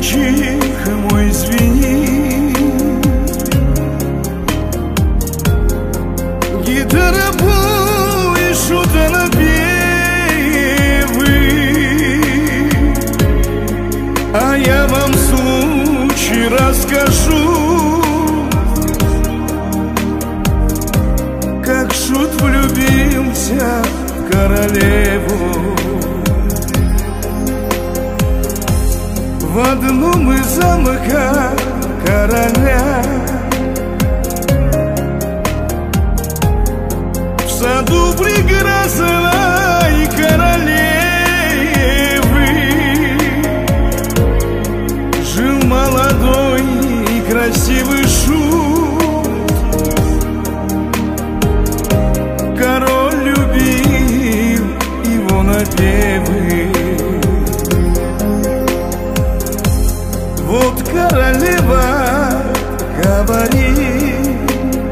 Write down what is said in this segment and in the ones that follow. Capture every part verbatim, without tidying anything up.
мальчик мой, извини. Гитара пой, что-то напевы, а я вам случай расскажу, как шут влюбился в королеву. В одном из замков короля в саду прекрасной королевы жил молодой и красивый шут. Король любил его напевы. Вот королева говорит: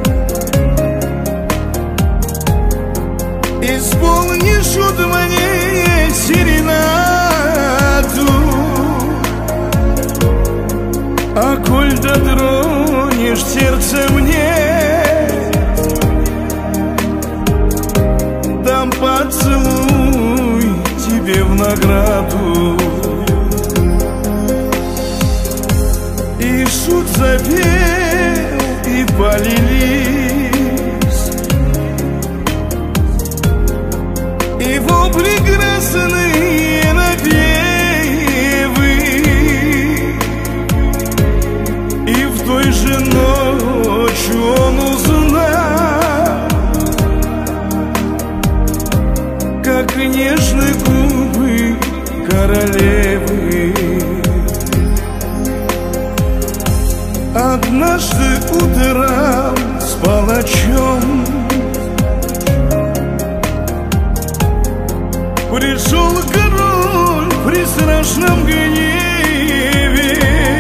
исполни, шут, мне серенату, а коль дотронешь сердце мне, дам поцелуй тебе в награду. И шут запел, и полились его прекрасные напевы. И в той же ночью он узнал, как нежны губы королевы. Однажды утром с палачом пришел король при страшном гневе,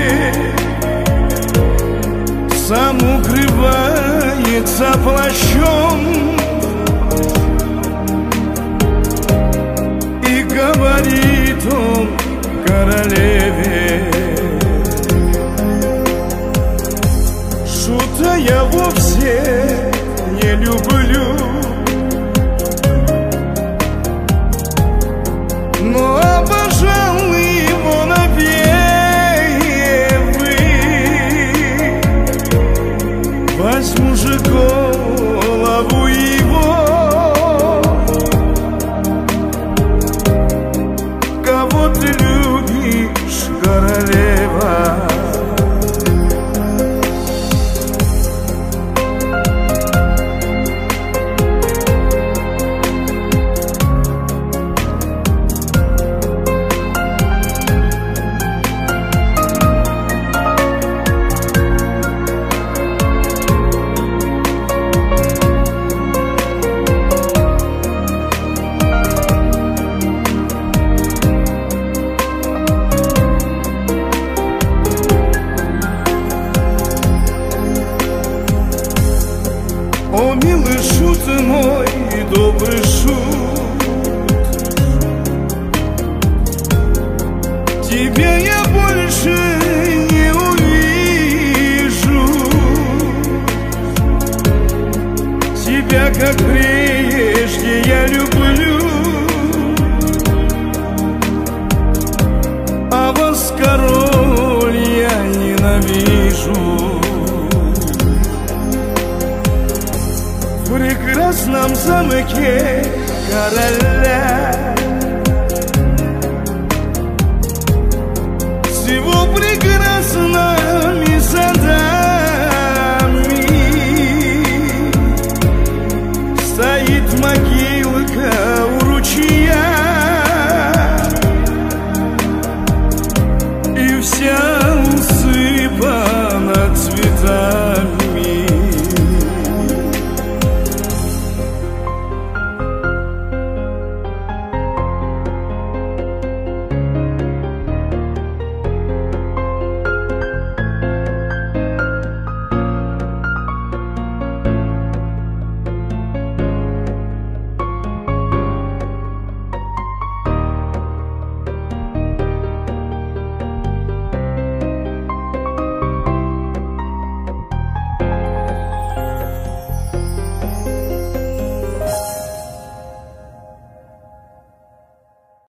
сам укрывается плащом и говорит он королеве: шута я вовсе не люблю, но обожал его напевы. Возьму же голову его, кого ты любишь, королева? О, милый шут мой, добрый шут, тебя я больше не увижу. Тебя, как прежде, я люблю, а вас, король, я ненавижу. В прекрасном замке король